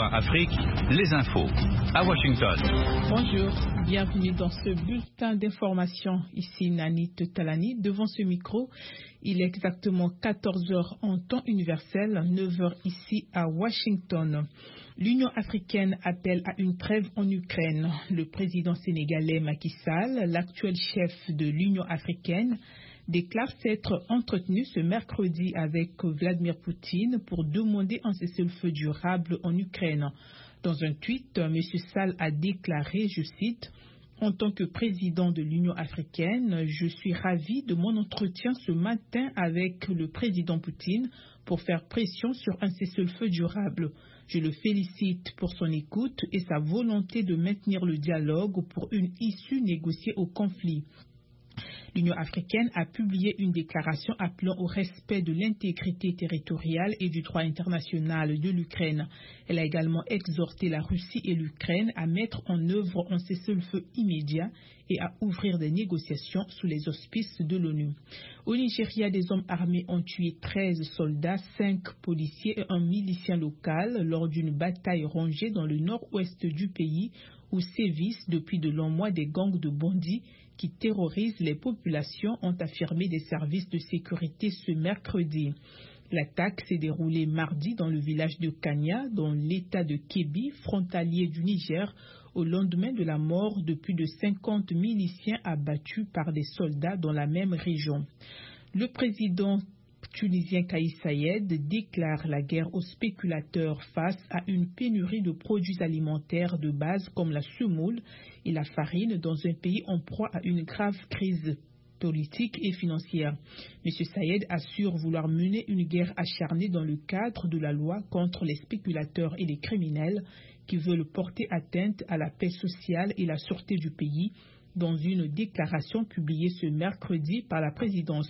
VOA Afrique, les infos à Washington. Bonjour, bienvenue dans ce bulletin d'information. Ici Nanit Talani, devant ce micro. Il est exactement 14h en temps universel, 9h ici à Washington. L'Union africaine appelle à une trêve en Ukraine. Le président sénégalais Macky Sall, l'actuel chef de l'Union africaine, déclare s'être entretenu ce mercredi avec Vladimir Poutine pour demander un cessez-le-feu durable en Ukraine. Dans un tweet, M. Sall a déclaré, je cite, « En tant que président de l'Union africaine, je suis ravi de mon entretien ce matin avec le président Poutine pour faire pression sur un cessez-le-feu durable. Je le félicite pour son écoute et sa volonté de maintenir le dialogue pour une issue négociée au conflit. » L'Union africaine a publié une déclaration appelant au respect de l'intégrité territoriale et du droit international de l'Ukraine. Elle a également exhorté la Russie et l'Ukraine à mettre en œuvre un cessez-le-feu immédiat et à ouvrir des négociations sous les auspices de l'ONU. Au Nigeria, des hommes armés ont tué 13 soldats, 5 policiers et un milicien local lors d'une bataille rongée dans le nord-ouest du pays où sévissent depuis de longs mois des gangs de bandits qui terrorisent les populations, ont affirmé des services de sécurité ce mercredi. L'attaque s'est déroulée mardi dans le village de Kanya, dans l'état de Kebbi, frontalier du Niger, au lendemain de la mort de plus de 50 miliciens abattus par des soldats dans la même région. Le président tunisien Kais Saied déclare la guerre aux spéculateurs face à une pénurie de produits alimentaires de base comme la semoule et la farine dans un pays en proie à une grave crise politique et financière. M. Saied assure vouloir mener une guerre acharnée dans le cadre de la loi contre les spéculateurs et les criminels qui veulent porter atteinte à la paix sociale et la sûreté du pays dans une déclaration publiée ce mercredi par la présidence.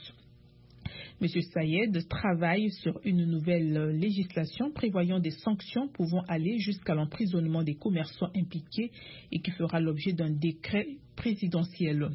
M. Saied travaille sur une nouvelle législation prévoyant des sanctions pouvant aller jusqu'à l'emprisonnement des commerçants impliqués et qui fera l'objet d'un décret présidentiel.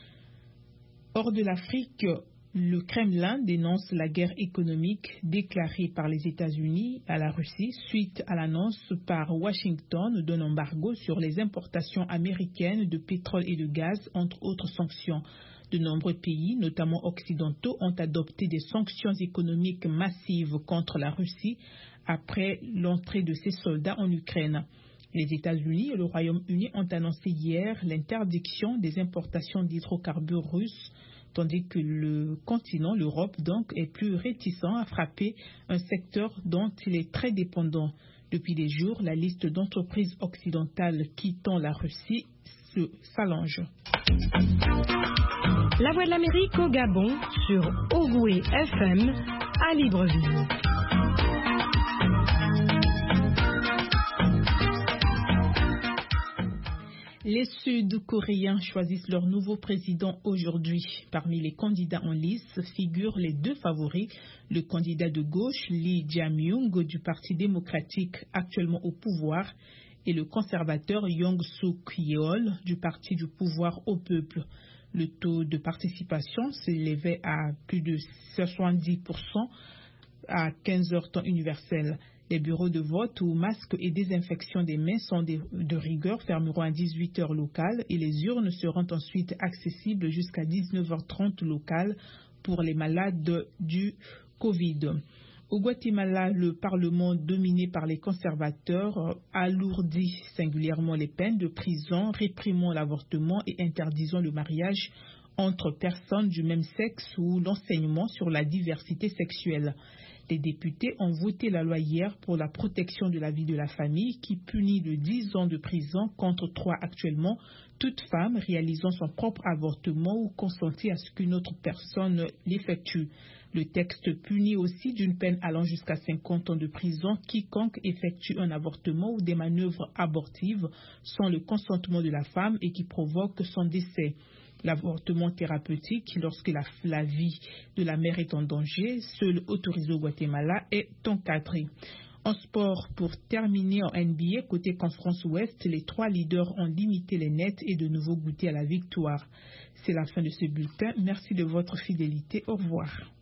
Hors de l'Afrique, le Kremlin dénonce la guerre économique déclarée par les États-Unis à la Russie suite à l'annonce par Washington d'un embargo sur les importations américaines de pétrole et de gaz, entre autres sanctions. De nombreux pays, notamment occidentaux, ont adopté des sanctions économiques massives contre la Russie après l'entrée de ses soldats en Ukraine. Les États-Unis et le Royaume-Uni ont annoncé hier l'interdiction des importations d'hydrocarbures russes, tandis que le continent, l'Europe donc, est plus réticent à frapper un secteur dont il est très dépendant. Depuis des jours, la liste d'entreprises occidentales quittant la Russie s'allonge. La Voix de l'Amérique au Gabon sur Ogoué FM à Libreville. Les Sud-Coréens choisissent leur nouveau président aujourd'hui. Parmi les candidats en lice figurent les deux favoris, le candidat de gauche Lee Jae-myung du Parti démocratique actuellement au pouvoir et le conservateur Young Suk-yeol du Parti du pouvoir au peuple. Le taux de participation s'élevait à plus de 70% à 15 heures temps universel. Les bureaux de vote où masques et désinfection des mains sont de rigueur fermeront à 18 heures locales et les urnes seront ensuite accessibles jusqu'à 19h30 locales pour les malades du Covid. Au Guatemala, le Parlement dominé par les conservateurs alourdit singulièrement les peines de prison, réprimant l'avortement et interdisant le mariage entre personnes du même sexe ou l'enseignement sur la diversité sexuelle. Les députés ont voté la loi hier pour la protection de la vie de la famille qui punit de 10 ans de prison contre 3 actuellement toute femme réalisant son propre avortement ou consentit à ce qu'une autre personne l'effectue. Le texte punit aussi d'une peine allant jusqu'à 50 ans de prison quiconque effectue un avortement ou des manœuvres abortives sans le consentement de la femme et qui provoque son décès. L'avortement thérapeutique, lorsque la vie de la mère est en danger, seul autorisé au Guatemala, est encadré. En sport, pour terminer en NBA, côté Conférence Ouest, les 3 leaders ont limité les nets et de nouveau goûté à la victoire. C'est la fin de ce bulletin. Merci de votre fidélité. Au revoir.